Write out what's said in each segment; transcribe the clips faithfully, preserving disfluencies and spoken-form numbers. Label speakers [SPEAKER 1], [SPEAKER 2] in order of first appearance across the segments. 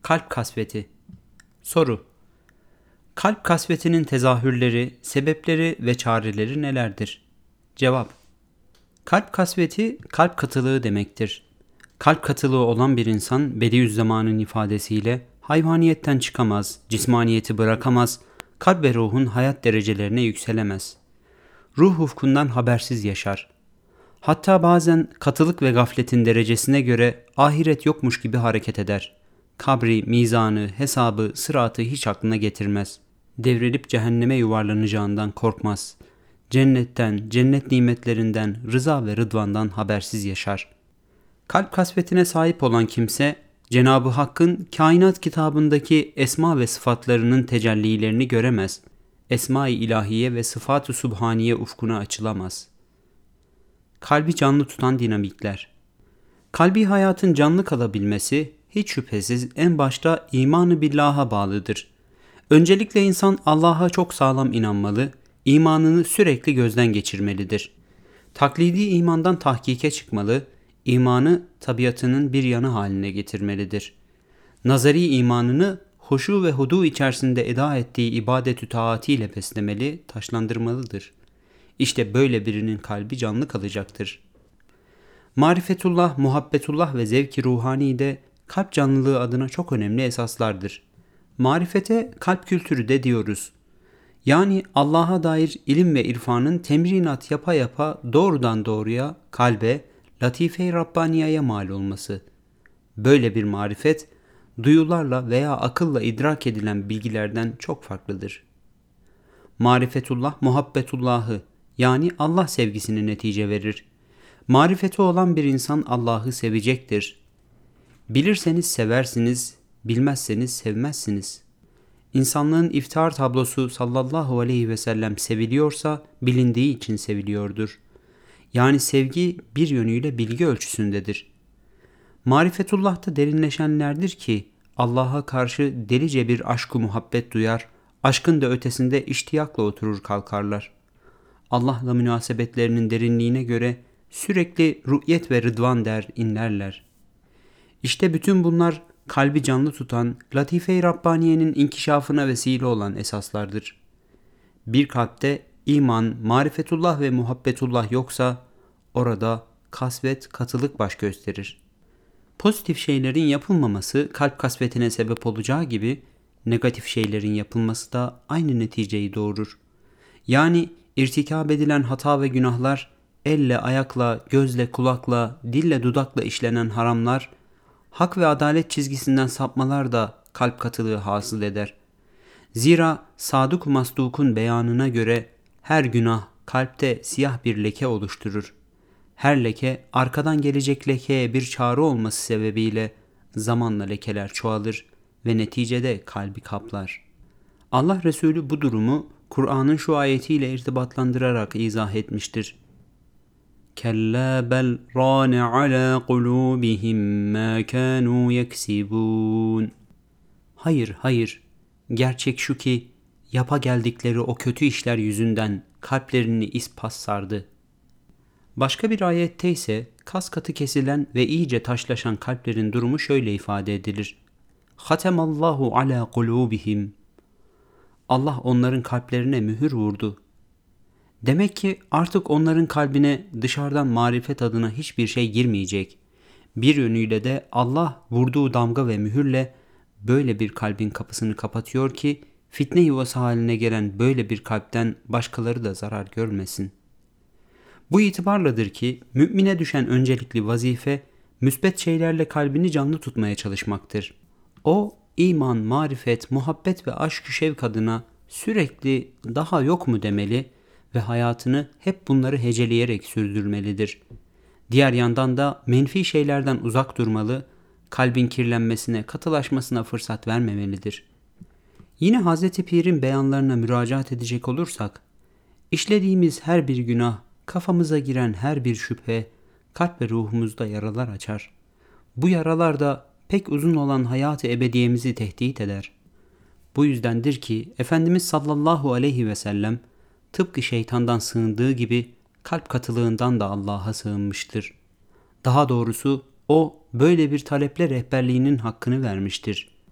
[SPEAKER 1] Kalp kasveti. Soru: Kalp kasvetinin tezahürleri, sebepleri ve çareleri nelerdir? Cevap: Kalp kasveti, kalp katılığı demektir. Kalp katılığı olan bir insan Bediüzzaman'ın ifadesiyle hayvaniyetten çıkamaz, cismaniyeti bırakamaz, kalp ve ruhun hayat derecelerine yükselemez. Ruh ufkundan habersiz yaşar. Hatta bazen katılık ve gafletin derecesine göre ahiret yokmuş gibi hareket eder. Kabri, mizanı, hesabı, sıratı hiç aklına getirmez. Devrilip cehenneme yuvarlanacağından korkmaz. Cennetten, cennet nimetlerinden, rıza ve rıdvandan habersiz yaşar. Kalp kasvetine sahip olan kimse, Cenab-ı Hakk'ın kainat kitabındaki esma ve sıfatlarının tecellilerini göremez. Esma-i ilahiye ve sıfat-ı subhaniye ufkuna açılamaz. Kalbi canlı tutan dinamikler. Kalbi hayatın canlı kalabilmesi hiç şüphesiz en başta iman-ı billah'a bağlıdır. Öncelikle insan Allah'a çok sağlam inanmalı, imanını sürekli gözden geçirmelidir. Taklidi imandan tahkike çıkmalı, imanı tabiatının bir yanı haline getirmelidir. Nazari imanını huşu ve hudu içerisinde eda ettiği ibadet-ü taatiyle beslemeli, taşlandırmalıdır. İşte böyle birinin kalbi canlı kalacaktır. Marifetullah, muhabbetullah ve zevk-i ruhani de kalp canlılığı adına çok önemli esaslardır. Marifete kalp kültürü de diyoruz. Yani Allah'a dair ilim ve irfanın temrinat yapa yapa doğrudan doğruya kalbe, latife-i Rabbaniye'ye mal olması. Böyle bir marifet, duyularla veya akılla idrak edilen bilgilerden çok farklıdır. Marifetullah, muhabbetullahı yani Allah sevgisini netice verir. Marifeti olan bir insan Allah'ı sevecektir. Bilirseniz seversiniz, bilmezseniz sevmezsiniz. İnsanlığın iftihar tablosu sallallahu aleyhi ve sellem seviliyorsa bilindiği için seviliyordur. Yani sevgi bir yönüyle bilgi ölçüsündedir. Marifetullah'ta derinleşenlerdir ki Allah'a karşı delice bir aşk-ı muhabbet duyar, aşkın da ötesinde iştiyakla oturur kalkarlar. Allah'la münasebetlerinin derinliğine göre sürekli rü'yet ve rıdvan der inlerler. İşte bütün bunlar kalbi canlı tutan, latife-i Rabbaniye'nin inkişafına vesile olan esaslardır. Bir kalpte iman, marifetullah ve muhabbetullah yoksa orada kasvet, katılık baş gösterir. Pozitif şeylerin yapılmaması kalp kasvetine sebep olacağı gibi negatif şeylerin yapılması da aynı neticeyi doğurur. Yani irtikab edilen hata ve günahlar, elle, ayakla, gözle, kulakla, dille, dudakla işlenen haramlar, hak ve adalet çizgisinden sapmalar da kalp katılığı hasıl eder. Zira Sadık-ı Masduk'un beyanına göre her günah kalpte siyah bir leke oluşturur. Her leke arkadan gelecek lekeye bir çare olması sebebiyle zamanla lekeler çoğalır ve neticede kalbi kaplar. Allah Resulü bu durumu Kur'an'ın şu ayetiyle irtibatlandırarak izah etmiştir. Kella bel râne alâ kulûbihim mâ kânû yeksibûn. Hayır, hayır. Gerçek şu ki yapa geldikleri o kötü işler yüzünden kalplerini ispas sardı. Başka bir ayette ise kas katı kesilen ve iyice taşlaşan kalplerin durumu şöyle ifade edilir. Hatemallahu alâ kulûbihim. Allah onların kalplerine mühür vurdu. Demek ki artık onların kalbine dışarıdan marifet adına hiçbir şey girmeyecek. Bir yönüyle de Allah vurduğu damga ve mühürle böyle bir kalbin kapısını kapatıyor ki fitne yuvası haline gelen böyle bir kalpten başkaları da zarar görmesin. Bu itibarladır ki mümine düşen öncelikli vazife müsbet şeylerle kalbini canlı tutmaya çalışmaktır. O iman, marifet, muhabbet ve aşk-ı şevk adına sürekli daha yok mu demeli ve hayatını hep bunları heceleyerek sürdürmelidir. Diğer yandan da menfi şeylerden uzak durmalı, kalbin kirlenmesine, katılaşmasına fırsat vermemelidir. Yine Hazreti Pir'in beyanlarına müracaat edecek olursak, işlediğimiz her bir günah, kafamıza giren her bir şüphe, kalp ve ruhumuzda yaralar açar. Bu yaralar da pek uzun olan hayat-ı ebediyemizi tehdit eder. Bu yüzdendir ki Efendimiz sallallahu aleyhi ve sellem tıpkı şeytandan sığındığı gibi kalp katılığından da Allah'a sığınmıştır. Daha doğrusu o böyle bir taleple rehberliğinin hakkını vermiştir.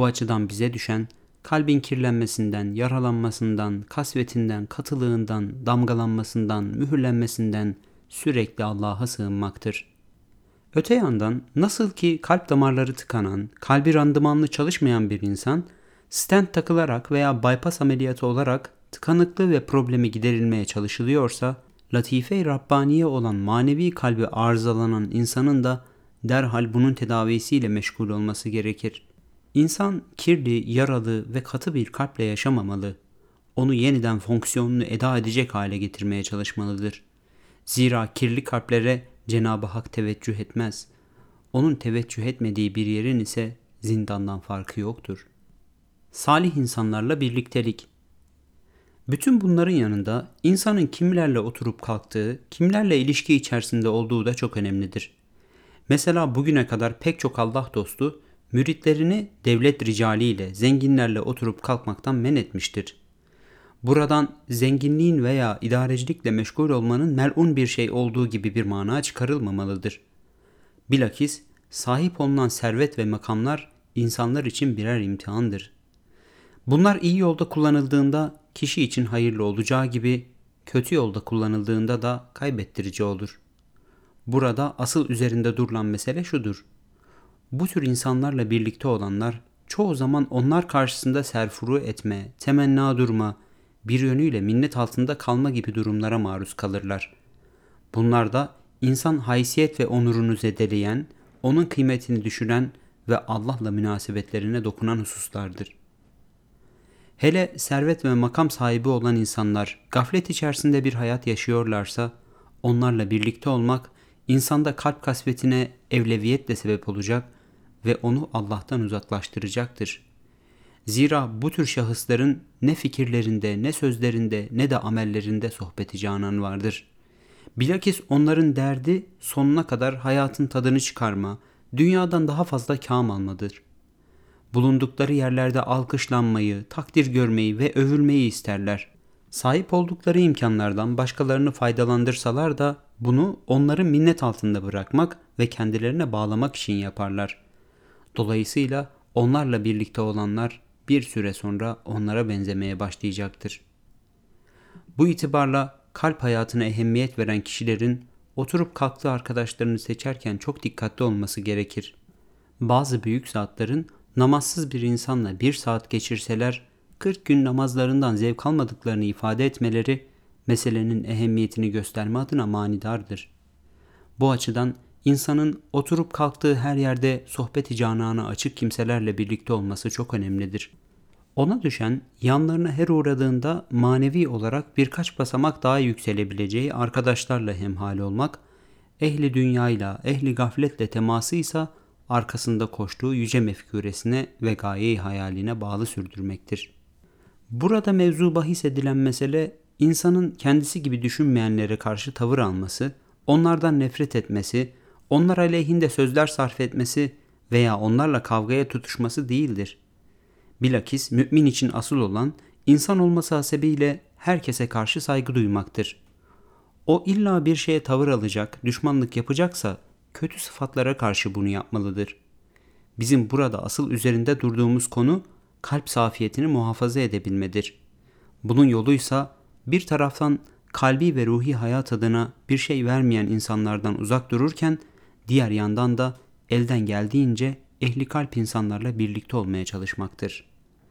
[SPEAKER 1] Bu açıdan bize düşen kalbin kirlenmesinden, yaralanmasından, kasvetinden, katılığından, damgalanmasından, mühürlenmesinden sürekli Allah'a sığınmaktır. Öte yandan nasıl ki kalp damarları tıkanan, kalbi randımanlı çalışmayan bir insan, stent takılarak veya bypass ameliyatı olarak tıkanıklığı ve problemi giderilmeye çalışılıyorsa, latife-i Rabbaniye olan manevi kalbi arızalanan insanın da derhal bunun tedavisiyle meşgul olması gerekir. İnsan kirli, yaralı ve katı bir kalple yaşamamalı. Onu yeniden fonksiyonunu eda edecek hale getirmeye çalışmalıdır. Zira kirli kalplere Cenab-ı Hak teveccüh etmez. Onun teveccüh etmediği bir yerin ise zindandan farkı yoktur. Salih insanlarla birliktelik. Bütün bunların yanında insanın kimlerle oturup kalktığı, kimlerle ilişki içerisinde olduğu da çok önemlidir. Mesela bugüne kadar pek çok Allah dostu müritlerini devlet ricaliyle, zenginlerle oturup kalkmaktan men etmiştir. Buradan zenginliğin veya idarecilikle meşgul olmanın melun bir şey olduğu gibi bir mana çıkarılmamalıdır. Bilakis sahip olunan servet ve makamlar insanlar için birer imtihandır. Bunlar iyi yolda kullanıldığında kişi için hayırlı olacağı gibi kötü yolda kullanıldığında da kaybettirici olur. Burada asıl üzerinde durulan mesele şudur. Bu tür insanlarla birlikte olanlar çoğu zaman onlar karşısında serfuru etme, temenna durma, bir yönüyle minnet altında kalma gibi durumlara maruz kalırlar. Bunlar da insan haysiyet ve onurunu zedeleyen, onun kıymetini düşüren ve Allah'la münasebetlerine dokunan hususlardır. Hele servet ve makam sahibi olan insanlar gaflet içerisinde bir hayat yaşıyorlarsa, onlarla birlikte olmak insanda kalp kasvetine evleviyetle sebep olacak ve onu Allah'tan uzaklaştıracaktır. Zira bu tür şahısların ne fikirlerinde, ne sözlerinde, ne de amellerinde sohbeti canan vardır. Bilakis onların derdi sonuna kadar hayatın tadını çıkarma, dünyadan daha fazla kâm almadır. Bulundukları yerlerde alkışlanmayı, takdir görmeyi ve övülmeyi isterler. Sahip oldukları imkanlardan başkalarını faydalandırsalar da bunu onları minnet altında bırakmak ve kendilerine bağlamak için yaparlar. Dolayısıyla onlarla birlikte olanlar bir süre sonra onlara benzemeye başlayacaktır. Bu itibarla kalp hayatına ehemmiyet veren kişilerin oturup kalktığı arkadaşlarını seçerken çok dikkatli olması gerekir. Bazı büyük zatların namazsız bir insanla bir saat geçirseler kırk gün namazlarından zevk almadıklarını ifade etmeleri meselenin ehemmiyetini gösterme adına manidardır. Bu açıdan insanın oturup kalktığı her yerde sohbet-i canana açık kimselerle birlikte olması çok önemlidir. Ona düşen yanlarına her uğradığında manevi olarak birkaç basamak daha yükselebileceği arkadaşlarla hemhal olmak, ehli dünyayla, ehli gafletle temasıysa arkasında koştuğu yüce mefkûresine ve gaye-i hayaline bağlı sürdürmektir. Burada mevzu bahis edilen mesele, insanın kendisi gibi düşünmeyenlere karşı tavır alması, onlardan nefret etmesi, onlar aleyhinde sözler sarf etmesi veya onlarla kavgaya tutuşması değildir. Bilakis mümin için asıl olan, insan olması hasebiyle herkese karşı saygı duymaktır. O illa bir şeye tavır alacak, düşmanlık yapacaksa, kötü sıfatlara karşı bunu yapmalıdır. Bizim burada asıl üzerinde durduğumuz konu, kalp safiyetini muhafaza edebilmedir. Bunun yoluysa bir taraftan kalbi ve ruhi hayat adına bir şey vermeyen insanlardan uzak dururken, diğer yandan da elden geldiğince ehli kalp insanlarla birlikte olmaya çalışmaktır.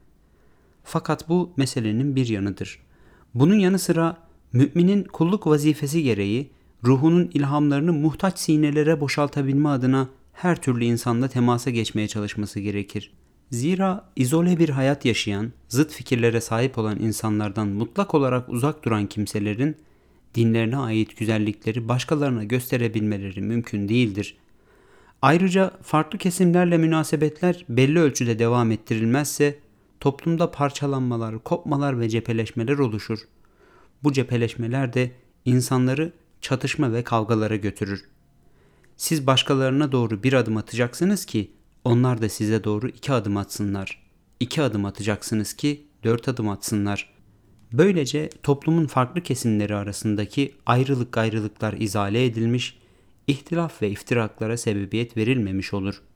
[SPEAKER 1] Fakat bu meselenin bir yanıdır. Bunun yanı sıra müminin kulluk vazifesi gereği ruhunun ilhamlarını muhtaç sinelere boşaltabilme adına her türlü insanla temasa geçmeye çalışması gerekir. Zira izole bir hayat yaşayan, zıt fikirlere sahip olan insanlardan mutlak olarak uzak duran kimselerin dinlerine ait güzellikleri başkalarına gösterebilmeleri mümkün değildir. Ayrıca farklı kesimlerle münasebetler belli ölçüde devam ettirilmezse toplumda parçalanmalar, kopmalar ve cepheleşmeler oluşur. Bu cepheleşmeler de insanları çatışma ve kavgalara götürür. Siz başkalarına doğru bir adım atacaksınız ki onlar da size doğru iki adım atsınlar. İki adım atacaksınız ki dört adım atsınlar. Böylece toplumun farklı kesimleri arasındaki ayrılık gayrılıklar izale edilmiş, ihtilaf ve iftiraklara sebebiyet verilmemiş olur.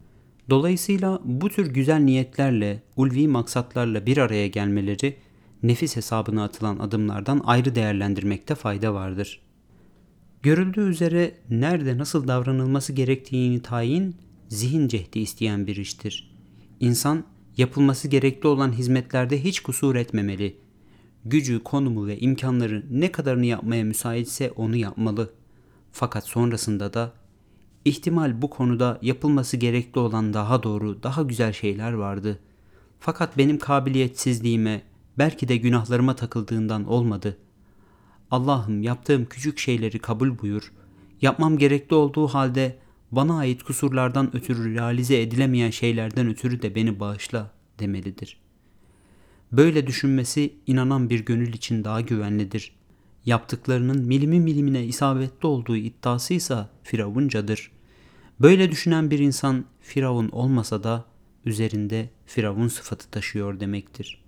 [SPEAKER 1] Dolayısıyla bu tür güzel niyetlerle, ulvi maksatlarla bir araya gelmeleri, nefis hesabına atılan adımlardan ayrı değerlendirmekte fayda vardır. Görüldüğü üzere nerede nasıl davranılması gerektiğini tayin, zihin cehdi isteyen bir iştir. İnsan, yapılması gerekli olan hizmetlerde hiç kusur etmemeli. Gücü, konumu ve imkanları ne kadarını yapmaya müsaitse onu yapmalı. Fakat sonrasında da ihtimal bu konuda yapılması gerekli olan daha doğru, daha güzel şeyler vardı. Fakat benim kabiliyetsizliğime, belki de günahlarıma takıldığından olmadı. Allah'ım yaptığım küçük şeyleri kabul buyur. Yapmam gerekli olduğu halde bana ait kusurlardan ötürü realize edilemeyen şeylerden ötürü de beni bağışla demelidir. Böyle düşünmesi inanan bir gönül için daha güvenlidir. Yaptıklarının milimi milimine isabetli olduğu iddiasıysa firavuncadır. Böyle düşünen bir insan firavun olmasa da üzerinde firavun sıfatı taşıyor demektir.